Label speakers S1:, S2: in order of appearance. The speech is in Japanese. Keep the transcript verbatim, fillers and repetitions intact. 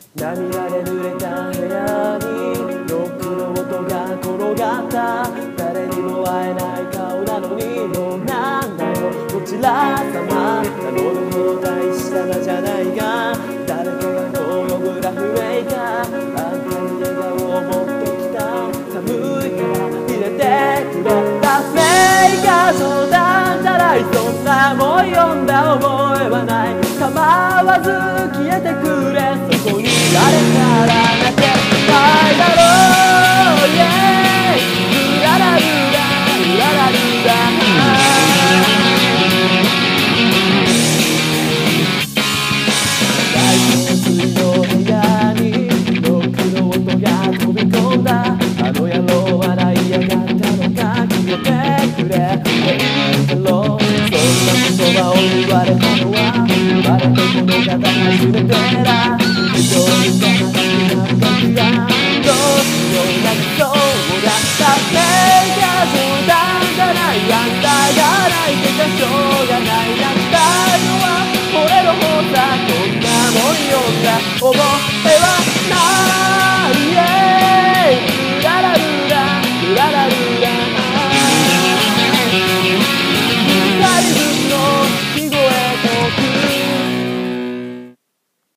S1: 涙で濡れた部屋にロックの音が転がった。誰にも会えない顔なのにもうなんだよどちらさま。名乗るほど大した名じゃないが誰かがこう呼ぶラフウェイか。あんたに笑顔を持ってきた。寒いから入れてくれ。ラフウェイかそうなんじゃない。そんなもん呼んだ覚えはない。構わず消えてくれ。そこに誰からなってないだろう、yeah、ルララルラルララルラ。大香水の部屋にロックの音が飛び込んだ。あの野郎笑いやがったのか消えてくれ。いいだろうそんな言葉を言われたのは生まれてこの方初めてだ。一人が泣くがどうしようなきそうだ。だってが冗談じゃない。あんたが泣いてたしょうがない。泣きたいのは俺の方さ。こんなもんよんだ覚えはない。